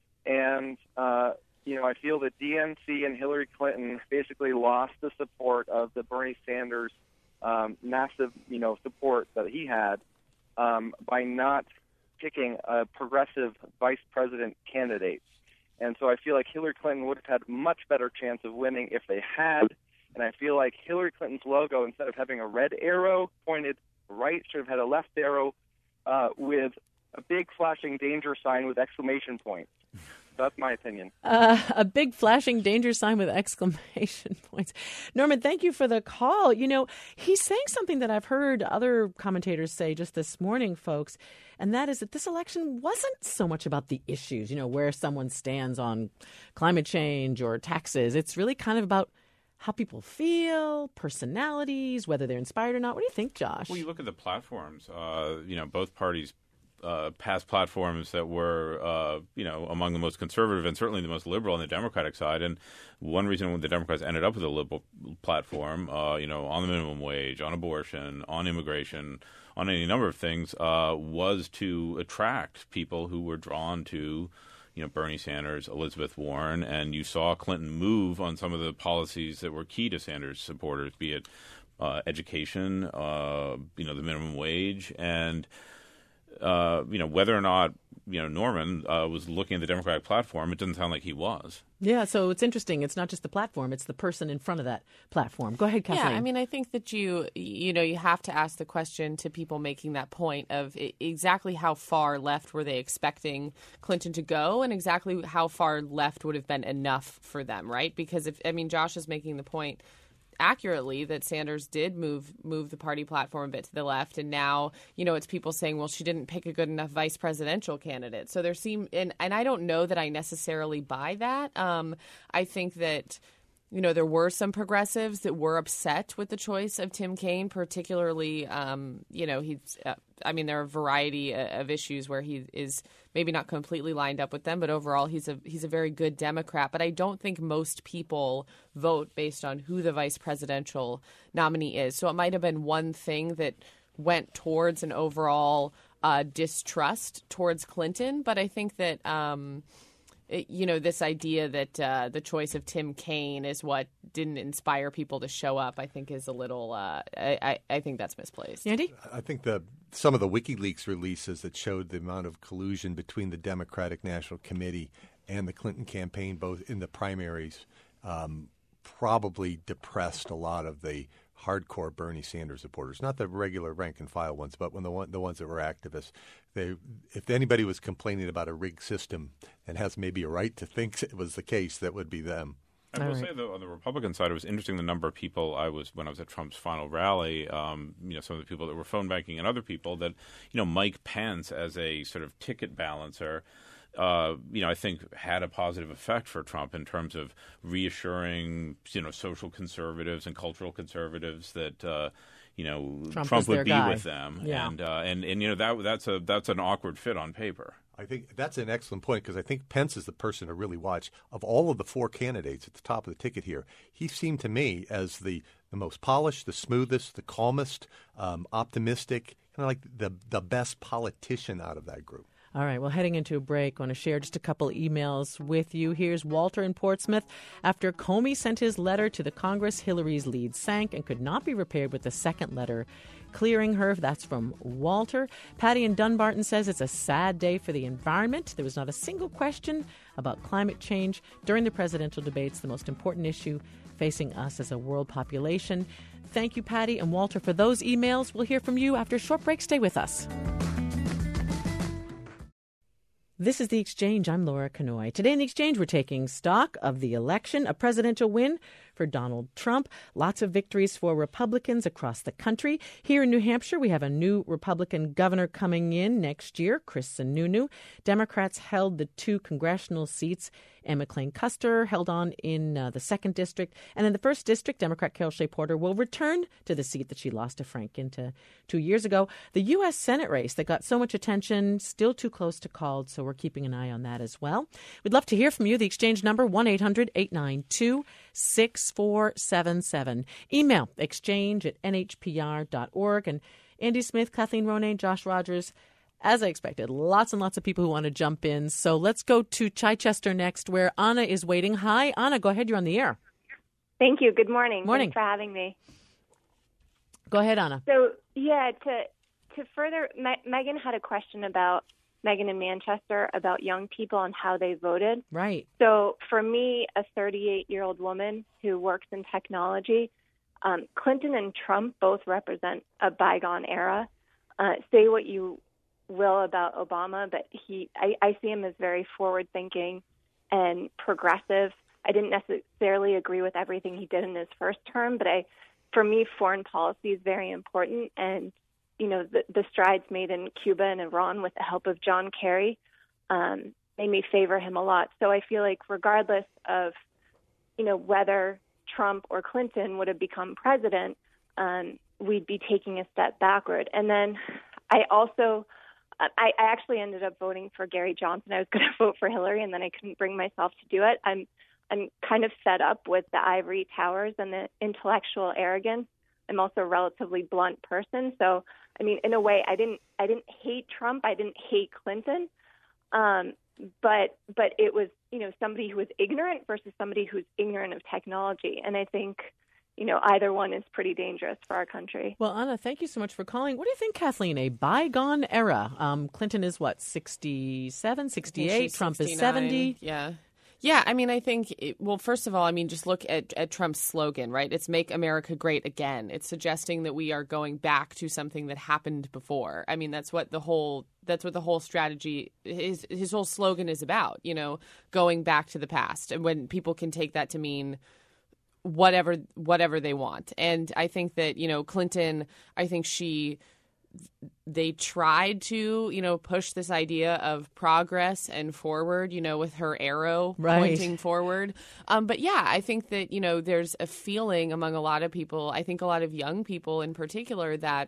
and uh, you know, I feel that D N C and Hillary Clinton basically lost the support of the Bernie Sanders um, massive, you know, support that he had um, by not picking a progressive vice president candidate. And so I feel like Hillary Clinton would have had a much better chance of winning if they had. And I feel like Hillary Clinton's logo, instead of having a red arrow pointed right, should have had a left arrow uh, with a big flashing danger sign with exclamation points. That's my opinion. Uh, a big flashing danger sign with exclamation points. Norman, thank you for the call. You know, he's saying something that I've heard other commentators say just this morning, folks, and that is that this election wasn't so much about the issues, you know, where someone stands on climate change or taxes. It's really kind of about how people feel, personalities, whether they're inspired or not. What do you think, Josh? Well, you look at the platforms. Uh, you know, both parties uh, past platforms that were, uh, you know, among the most conservative and certainly the most liberal on the Democratic side. And one reason the Democrats ended up with a liberal platform, uh, you know, on the minimum wage, on abortion, on immigration, on any number of things, uh, was to attract people who were drawn to, you know, Bernie Sanders, Elizabeth Warren, and you saw Clinton move on some of the policies that were key to Sanders supporters, be it uh, education, uh, you know, the minimum wage, and uh, you know, whether or not, you know, Norman uh, was looking at the Democratic platform, it doesn't sound like he was. Yeah, so it's interesting. It's not just the platform; it's the person in front of that platform. Go ahead, Kathleen. Yeah, I mean, I think that you, you know, you have to ask the question to people making that point of exactly how far left were they expecting Clinton to go, and exactly how far left would have been enough for them, right? Because if I mean, Josh is making the point accurately that Sanders did move move the party platform a bit to the left, and now, you know, it's people saying, well, she didn't pick a good enough vice presidential candidate. So there seem and, and I don't know that I necessarily buy that. Um, I think that, you know, there were some progressives that were upset with the choice of Tim Kaine, particularly, um, you know, he's, uh, I mean, there are a variety of issues where he is maybe not completely lined up with them, but overall he's a he's a very good Democrat. But I don't think most people vote based on who the vice presidential nominee is. So it might have been one thing that went towards an overall uh, distrust towards Clinton. But I think that, um, it, you know, this idea that uh, the choice of Tim Kaine is what didn't inspire people to show up, I think is a little, uh, I, I, I think that's misplaced. Andy? I think the some of the WikiLeaks releases that showed the amount of collusion between the Democratic National Committee and the Clinton campaign, both in the primaries, um, probably depressed a lot of the hardcore Bernie Sanders supporters, not the regular rank and file ones, but when the one, the ones that were activists. They, if anybody was complaining about a rigged system and has maybe a right to think it was the case, that would be them. I will right. say, though, on the Republican side, it was interesting the number of people I was when I was at Trump's final rally. Um, you know, some of the people that were phone banking and other people that, you know, Mike Pence as a sort of ticket balancer, uh, you know, I think had a positive effect for Trump in terms of reassuring, you know, social conservatives and cultural conservatives that, uh, you know, Trump, Trump would their be guy. with them. Yeah. And, uh, and and you know that that's a that's an awkward fit on paper. I think that's an excellent point because I think Pence is the person to really watch. Of all of the four candidates at the top of the ticket here, he seemed to me as the, the most polished, the smoothest, the calmest, um, optimistic, kind of like the the best politician out of that group. All right, well, heading into a break, I want to share just a couple emails with you. Here's Walter in Portsmouth. After Comey sent his letter to the Congress, Hillary's lead sank and could not be repaired with the second letter clearing her. That's from Walter. Patty in Dunbarton says it's a sad day for the environment. There was not a single question about climate change during the presidential debates, the most important issue facing us as a world population. Thank you, Patty and Walter, for those emails. We'll hear from you after a short break. Stay with us. This is The Exchange. I'm Laura Kanoy. Today in The Exchange, we're taking stock of the election, a presidential win for Donald Trump. Lots of victories for Republicans across the country. Here in New Hampshire, we have a new Republican governor coming in next year, Chris Sununu. Democrats held the two congressional seats. Anne McLean Custer held on in uh, the second district. And in the first district, Democrat Carol Shea Porter will return to the seat that she lost to Frank Ginta two years ago. The U S Senate race that got so much attention, still too close to called, so we're keeping an eye on that as well. We'd love to hear from you. The Exchange number, one eight hundred eight nine two six four seven seven. Email exchange at n h p r dot org. And Andy Smith, Kathleen Ronay, Josh Rogers, as I expected, lots and lots of people who want to jump in. So let's go to Chichester next, where Anna is waiting. Hi, Anna. Go ahead. You're on the air. Thank you. Good morning. Morning. Thanks for having me. Go ahead, Anna. So, yeah, to to further, Me- Megan had a question about Megan in Manchester about young people and how they voted. Right. So for me, a thirty-eight-year-old woman who works in technology, um, Clinton and Trump both represent a bygone era. Uh, say what you will about Obama, but he, I, I see him as very forward-thinking and progressive. I didn't necessarily agree with everything he did in his first term, but I, for me, foreign policy is very important. And, you know, the, the strides made in Cuba and Iran with the help of John Kerry um, made me favor him a lot. So I feel like regardless of, you know, whether Trump or Clinton would have become president, um, we'd be taking a step backward. And then I also I, I actually ended up voting for Gary Johnson. I was going to vote for Hillary, and then I couldn't bring myself to do it. I'm I'm kind of fed up with the ivory towers and the intellectual arrogance. I'm also a relatively blunt person, so I mean, in a way, I didn't I didn't hate Trump. I didn't hate Clinton, um, but but it was you know somebody who was ignorant versus somebody who's ignorant of technology, and I think. You know, either one is pretty dangerous for our country. Well, Anna, thank you so much for calling. What do you think, Kathleen? A bygone era. Um, Clinton is what, sixty-seven, sixty-eight? Trump is seventy? Yeah. Yeah, I mean, I think, it, well, first of all, I mean, just look at, at Trump's slogan, right? It's Make America Great Again. It's suggesting that we are going back to something that happened before. I mean, that's what the whole that's what the whole strategy, his, his whole slogan is about, you know, going back to the past. And when people can take that to mean whatever whatever they want. And I think that, you know, Clinton, I think she they tried to, you know, push this idea of progress and forward, you know, with her arrow right. pointing forward. Um, but yeah, I think that, you know, there's a feeling among a lot of people, I think a lot of young people in particular, that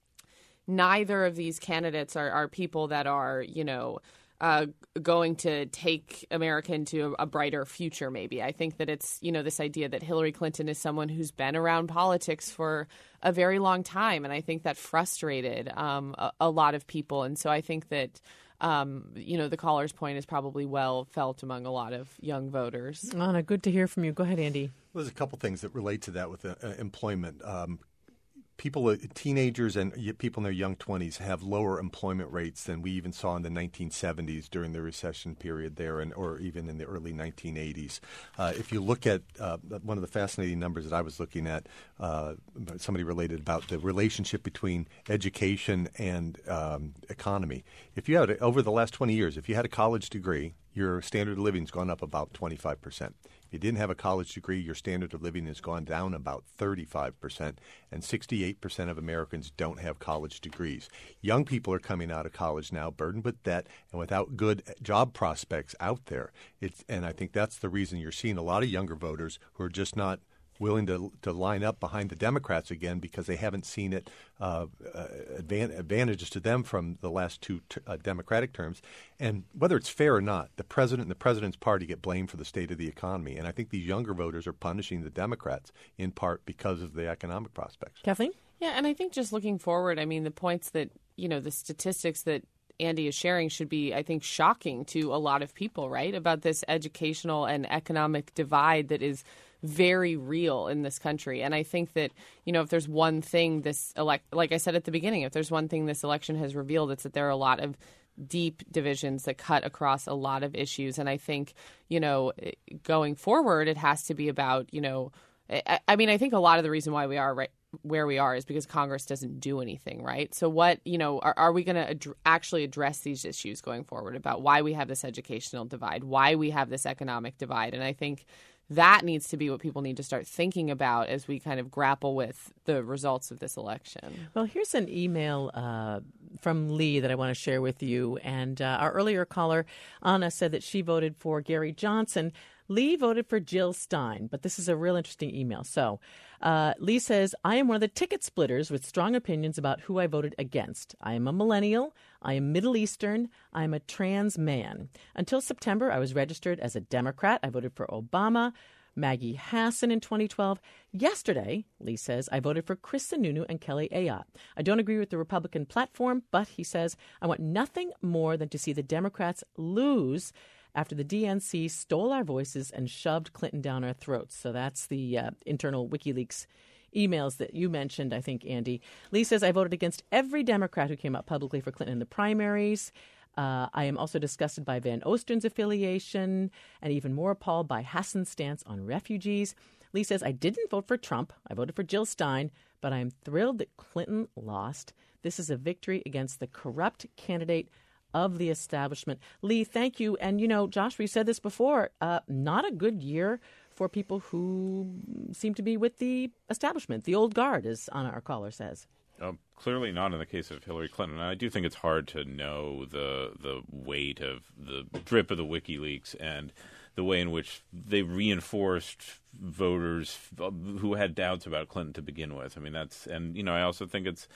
neither of these candidates are, are people that are, you know, Uh, going to take America into a, a brighter future, maybe. I think that it's, you know, this idea that Hillary Clinton is someone who's been around politics for a very long time. And I think that frustrated um, a, a lot of people. And so I think that, um, you know, the caller's point is probably well felt among a lot of young voters. Anna, good to hear from you. Go ahead, Andy. Well, there's a couple things that relate to that with uh, employment. Um, People, teenagers and people in their young twenties have lower employment rates than we even saw in the nineteen seventies during the recession period there, and or even in the early nineteen eighties. Uh, if you look at uh, one of the fascinating numbers that I was looking at, uh, somebody related about the relationship between education and um, economy. If you had over the last twenty years, if you had a college degree, your standard of living's gone up about twenty-five percent. If you didn't have a college degree, your standard of living has gone down about thirty-five percent, and sixty-eight percent of Americans don't have college degrees. Young people are coming out of college now burdened with debt and without good job prospects out there. It's, and I think that's the reason you're seeing a lot of younger voters who are just not willing to to line up behind the Democrats again because they haven't seen it uh, uh, advan- advantages to them from the last two t- uh, Democratic terms. And whether it's fair or not, the president and the president's party get blamed for the state of the economy. And I think these younger voters are punishing the Democrats in part because of the economic prospects. Kathleen? Yeah, and I think just looking forward, I mean, the points that, you know, the statistics that Andy is sharing should be, I think, shocking to a lot of people, right, about this educational and economic divide that is very real in this country. And I think that, you know, if there's one thing this elect, like I said at the beginning, if there's one thing this election has revealed, it's that there are a lot of deep divisions that cut across a lot of issues. And I think, you know, going forward, it has to be about, you know, I, I mean, I think a lot of the reason why we are right where we are is because Congress doesn't do anything, right? So what, you know, are, are we going to ad- actually address these issues going forward about why we have this educational divide, why we have this economic divide? And I think that needs to be what people need to start thinking about as we kind of grapple with the results of this election. Well, here's an email uh, from Lee that I want to share with you. And uh, our earlier caller, Anna, said that she voted for Gary Johnson. Lee voted for Jill Stein, but this is a real interesting email. So uh, Lee says, I am one of the ticket splitters with strong opinions about who I voted against. I am a millennial. I am Middle Eastern. I am a trans man. Until September, I was registered as a Democrat. I voted for Obama, Maggie Hassan in twenty twelve. Yesterday, Lee says, I voted for Chris Sununu and Kelly Ayotte. I don't agree with the Republican platform, but he says, I want nothing more than to see the Democrats lose after the D N C stole our voices and shoved Clinton down our throats. So that's the uh, internal WikiLeaks emails that you mentioned, I think, Andy. Lee says, I voted against every Democrat who came out publicly for Clinton in the primaries. Uh, I am also disgusted by Van Osten's affiliation and even more appalled by Hassan's stance on refugees. Lee says, I didn't vote for Trump. I voted for Jill Stein, but I am thrilled that Clinton lost. This is a victory against the corrupt candidate of the establishment. Lee, thank you. And, you know, Josh, we said this before, uh, not a good year for people who seem to be with the establishment, the old guard, as Anna, our caller, says. Um, clearly not in the case of Hillary Clinton. And I do think it's hard to know the the weight of the drip of the WikiLeaks and the way in which they reinforced voters who had doubts about Clinton to begin with. I mean, that's, and, you know, I also think it's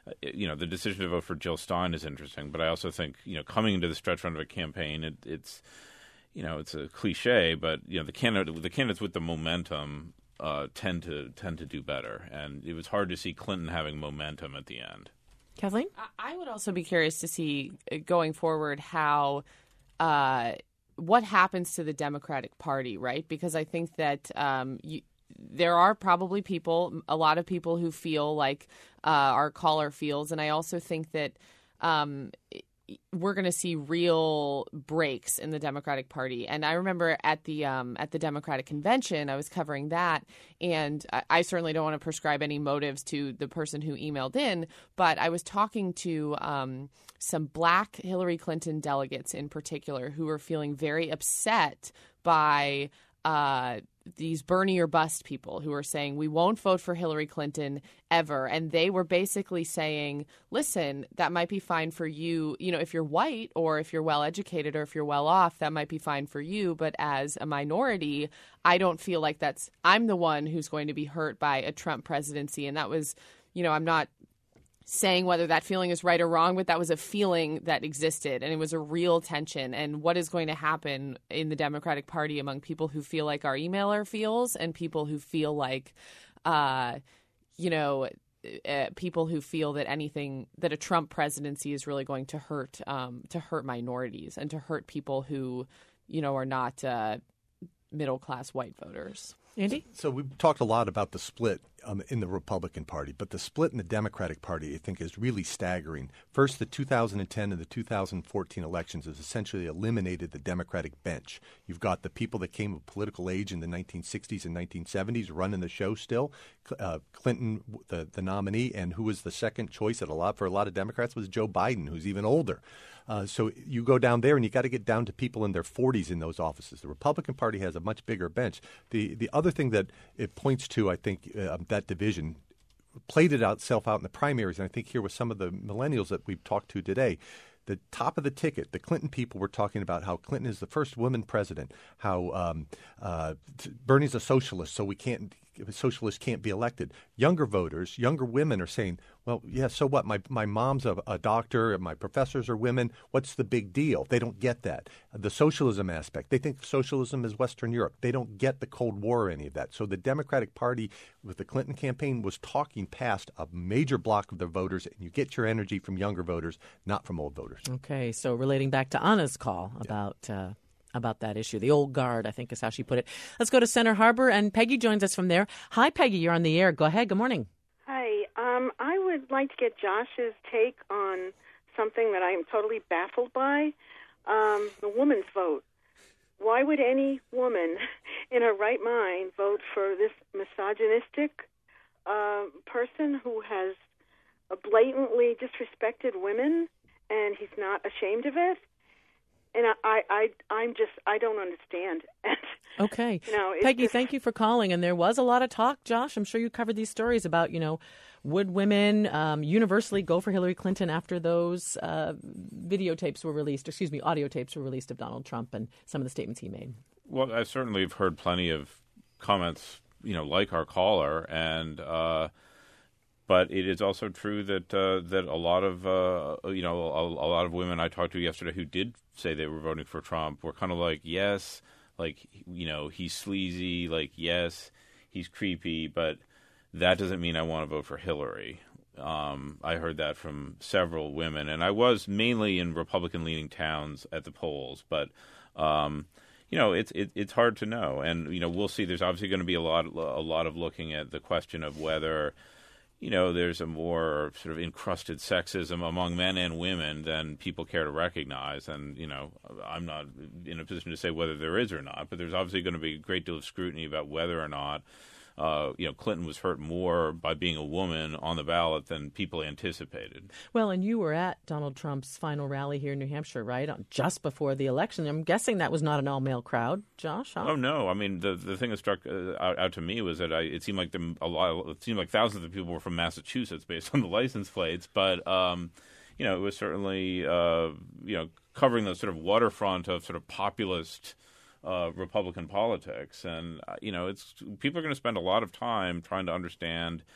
you know, the decision to vote for Jill Stein is interesting, but I also think, you know, coming into the stretch run of a campaign, it, it's, you know, it's a cliche, but, you know, the candidate, the candidates with the momentum uh, tend to tend to do better. And it was hard to see Clinton having momentum at the end. Kathleen? I would also be curious to see going forward how uh, what happens to the Democratic Party, right? Because I think that um, you, there are probably people, a lot of people who feel like uh, our caller feels. And I also think that um, we're going to see real breaks in the Democratic Party. And I remember at the um, at the Democratic Convention, I was covering that. And I, I certainly don't want to prescribe any motives to the person who emailed in, but I was talking to um, some black Hillary Clinton delegates in particular who were feeling very upset by uh, these Bernie or bust people who are saying, we won't vote for Hillary Clinton ever. And they were basically saying, listen, that might be fine for you. You know, if you're white or if you're well educated or if you're well off, that might be fine for you. But as a minority, I don't feel like that's I'm the one who's going to be hurt by a Trump presidency. And that was, you know, I'm not saying whether that feeling is right or wrong, but that was a feeling that existed, and it was a real tension. And what is going to happen in the Democratic Party among people who feel like our emailer feels and people who feel like, uh, you know, uh, people who feel that anything that a Trump presidency is really going to hurt um, to hurt minorities and to hurt people who, you know, are not uh, middle class white voters. Andy? So we've talked a lot about the split um, in the Republican Party, but the split in the Democratic Party, I think, is really staggering. First, the two thousand ten and the two thousand fourteen elections has essentially eliminated the Democratic bench. You've got the people that came of political age in the nineteen sixties and nineteen seventies running the show still. Uh, Clinton, the, the nominee, and who was the second choice at a lot for a lot of Democrats was Joe Biden, who's even older. Uh, so you go down there and you got to get down to people in their forties in those offices. The Republican Party has a much bigger bench. The the other thing that it points to, I think, uh, that division played it out, itself out in the primaries. And I think here with some of the millennials that we've talked to today, the top of the ticket, the Clinton people were talking about how Clinton is the first woman president, how um, uh, Bernie's a socialist, so we can't socialists can't be elected. Younger voters, younger women are saying, well, yeah, so what? My my mom's a, a doctor, and my professors are women. What's the big deal? They don't get that. The socialism aspect, they think socialism is Western Europe. They don't get the Cold War or any of that. So the Democratic Party with the Clinton campaign was talking past a major block of their voters, and you get your energy from younger voters, not from old voters. Okay, so relating back to Anna's call about yeah. uh, about that issue, the old guard, I think is how she put it. Let's go to Center Harbor, and Peggy joins us from there. Hi, Peggy, you're on the air. Go ahead. Good morning. Hi. Um, I would like to get Josh's take on something that I am totally baffled by, um, the woman's vote. Why would any woman in her right mind vote for this misogynistic uh, person who has blatantly disrespected women, and he's not ashamed of it? And I, I, I'm just, I don't understand. Okay. You know, Peggy, just, thank you for calling. And there was a lot of talk, Josh. I'm sure you covered these stories about, you know, would women um, universally go for Hillary Clinton after those uh, videotapes were released, excuse me, audio tapes were released of Donald Trump and some of the statements he made? Well, I certainly have heard plenty of comments, you know, like our caller, and uh, but it is also true that uh, that a lot of uh, you know a, a lot of women I talked to yesterday who did say they were voting for Trump were kind of like, yes, like, you know, he's sleazy, like, yes, he's creepy, but that doesn't mean I want to vote for Hillary. Um, I heard that from several women, and I was mainly in Republican-leaning towns at the polls, but um, you know, it's it, it's hard to know, and you know, we'll see. There's obviously going to be a lot a lot of looking at the question of whether, you know, there's a more sort of encrusted sexism among men and women than people care to recognize. And, you know, I'm not in a position to say whether there is or not, but there's obviously going to be a great deal of scrutiny about whether or not, uh, you know, Clinton was hurt more by being a woman on the ballot than people anticipated. Well, and you were at Donald Trump's final rally here in New Hampshire, right, just before the election. I'm guessing that was not an all-male crowd, Josh? Huh? Oh no! I mean, the the thing that struck uh, out, out to me was that I, it seemed like the, a lot. It seemed like thousands of people were from Massachusetts based on the license plates, but um, you know, it was certainly uh, you know covering the sort of waterfront of sort of populist Uh, Republican politics, and uh, you know, it's people are going to spend a lot of time trying to understand,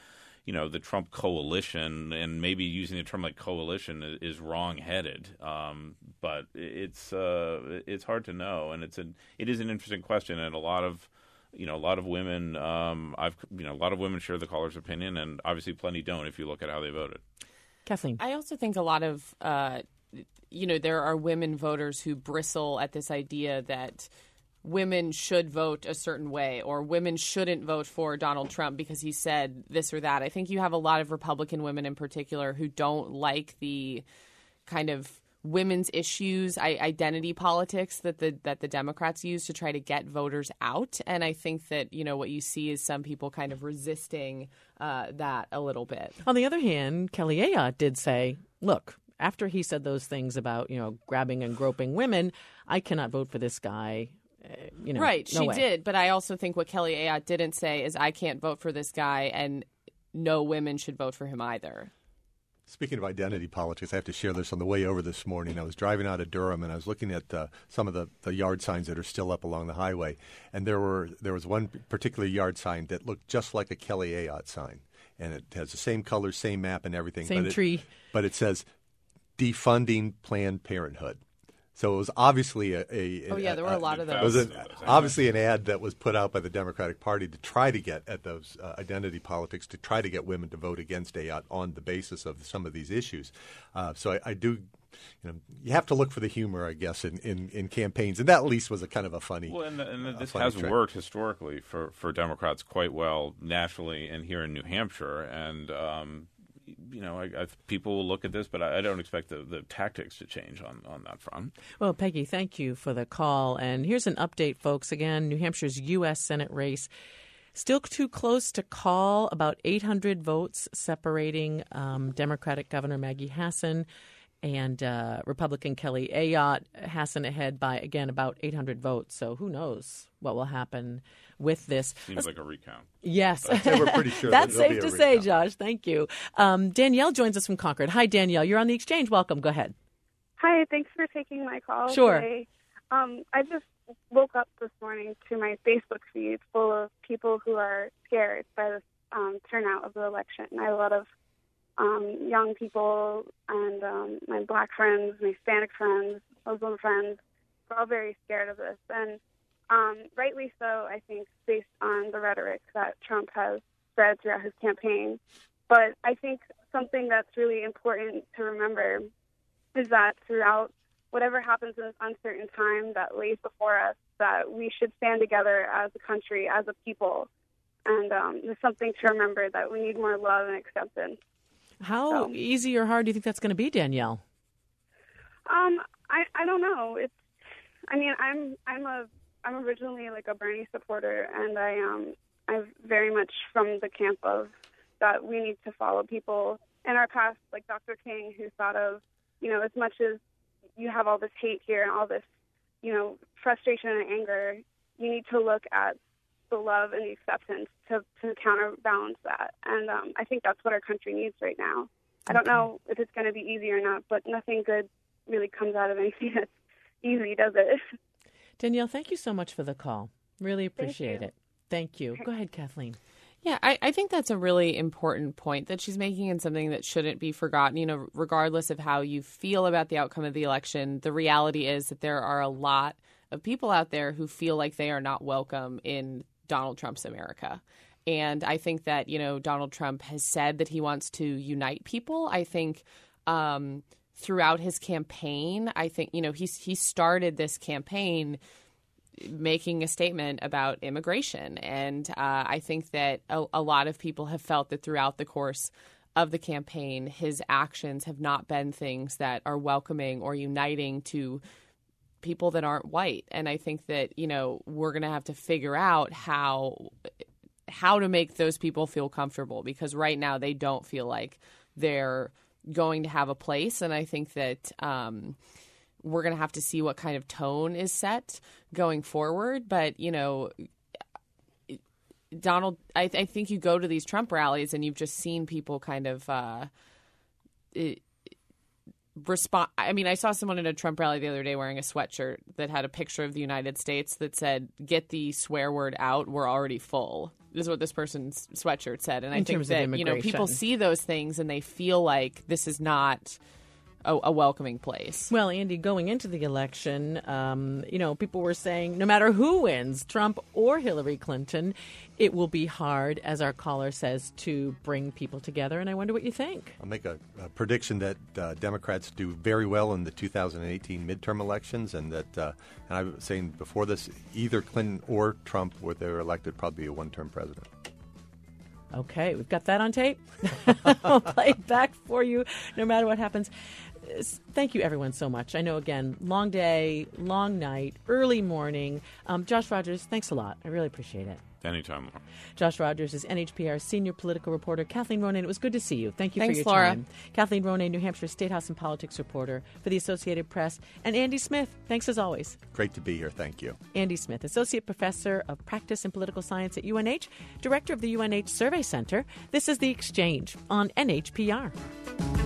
you know, the Trump coalition, and maybe using a term like coalition is, is wrong-headed. Um, but it's uh, it's hard to know, and it's an it is an interesting question, and a lot of you know a lot of women um, I've you know a lot of women share the caller's opinion, and obviously plenty don't if you look at how they voted. Kathleen, I also think a lot of uh, you know there are women voters who bristle at this idea that women should vote a certain way or women shouldn't vote for Donald Trump because he said this or that. I think you have a lot of Republican women in particular who don't like the kind of women's issues, identity politics that the that the Democrats use to try to get voters out. And I think that, you know, what you see is some people kind of resisting uh, that a little bit. On the other hand, Kelly Ayotte did say, look, after he said those things about, you know, grabbing and groping women, I cannot vote for this guy. Uh, you know, right, no she way. did. But I also think what Kelly Ayotte didn't say is I can't vote for this guy and no women should vote for him either. Speaking of identity politics, I have to share this. On the way over this morning, I was driving out of Durham, and I was looking at uh, some of the, the yard signs that are still up along the highway. And there were there was one particular yard sign that looked just like a Kelly Ayotte sign. And it has the same colors, same map and everything. Same but it, tree. But it says, defunding Planned Parenthood. So it was obviously a, a oh yeah, there were a, a lot of those. It was an, obviously an ad that was put out by the Democratic Party to try to get at those uh, identity politics, to try to get women to vote against Ayotte on the basis of some of these issues. Uh, so I, I do, you know, you have to look for the humor, I guess, in, in, in campaigns, and that at least was a kind of a funny. Well, and, and uh, this funny has trick. worked historically for, for Democrats quite well nationally and here in New Hampshire, and. Um, You know, I, I, people will look at this, but I, I don't expect the, the tactics to change on, on that front. Well, Peggy, thank you for the call. And here's an update, folks. Again, New Hampshire's U S Senate race still too close to call. About eight hundred votes separating um, Democratic Governor Maggie Hassan and uh, Republican Kelly Ayotte. Hassan ahead by, again, about eight hundred votes. So who knows what will happen with this. Seems Let's, like a recount. Yes. We're pretty sure That's that safe to say, Josh. Thank you. Um, Danielle joins us from Concord. Hi, Danielle. You're on the Exchange. Welcome. Go ahead. Hi. Thanks for taking my call Sure. today. Um, I just woke up this morning to my Facebook feed full of people who are scared by the um, turnout of the election. I have a lot of um, young people and um, my black friends, my Hispanic friends, Muslim friends. We're all very scared of this. And Um, rightly so, I think, based on the rhetoric that Trump has spread throughout his campaign. But I think something that's really important to remember is that throughout whatever happens in this uncertain time that lays before us, that we should stand together as a country, as a people. And um, there's something to remember, that we need more love and acceptance. How so, easy or hard do you think that's going to be, Danielle? Um, I, I don't know. It's, I mean, I'm I'm a I'm originally like a Bernie supporter, and I um I'm very much from the camp of that we need to follow people in our past, like Doctor King, who thought of, you know, as much as you have all this hate here and all this, you know, frustration and anger, you need to look at the love and the acceptance to, to counterbalance that. And um, I think that's what our country needs right now. I don't know if it's going to be easy or not, but nothing good really comes out of anything that's easy, does it? Danielle, thank you so much for the call. Really appreciate Thank it. Thank you. Go ahead, Kathleen. Yeah, I, I think that's a really important point that she's making, and something that shouldn't be forgotten. You know, regardless of how you feel about the outcome of the election, the reality is that there are a lot of people out there who feel like they are not welcome in Donald Trump's America. And I think that, you know, Donald Trump has said that he wants to unite people. I think um, throughout his campaign, I think, you know, he's, he started this campaign making a statement about immigration. And uh, I think that a, a lot of people have felt that throughout the course of the campaign, his actions have not been things that are welcoming or uniting to people that aren't white. And I think that, you know, we're going to have to figure out how how to make those people feel comfortable, because right now they don't feel like they're going to have a place. And I think that um, we're going to have to see what kind of tone is set going forward. But, you know, Donald, I, I think you go to these Trump rallies and you've just seen people kind of uh, it, respond. I mean, I saw someone in a Trump rally the other day wearing a sweatshirt that had a picture of the United States that said, "Get the swear word out. We're already full." is what this person's sweatshirt said. And I In think terms of that, you know, people immigration. see those things and they feel like this is not a, a welcoming place. Well, Andy, going into the election, um, you know, people were saying no matter who wins, Trump or Hillary Clinton, it will be hard, as our caller says, to bring people together. And I wonder what you think. I'll make a, a prediction that uh, Democrats do very well in the two thousand eighteen midterm elections, and that, uh, and I was saying before this, either Clinton or Trump, were they elected, probably a one-term president. Okay, we've got that on tape. We'll play it back for you no matter what happens. Uh, Thank you, everyone, so much. I know, again, long day, long night, early morning. Um, Josh Rogers, thanks a lot. I really appreciate it. Anytime, Laura. Josh Rogers is N H P R's senior political reporter. Kathleen Ronan, it was good to see you. Thank you Thanks, for your Laura. time. Kathleen Ronan, New Hampshire State House and Politics reporter for the Associated Press. And Andy Smith, thanks as always. Great to be here. Thank you. Andy Smith, Associate Professor of Practice and Political Science at U N H, Director of the U N H Survey Center. This is The Exchange on N H P R.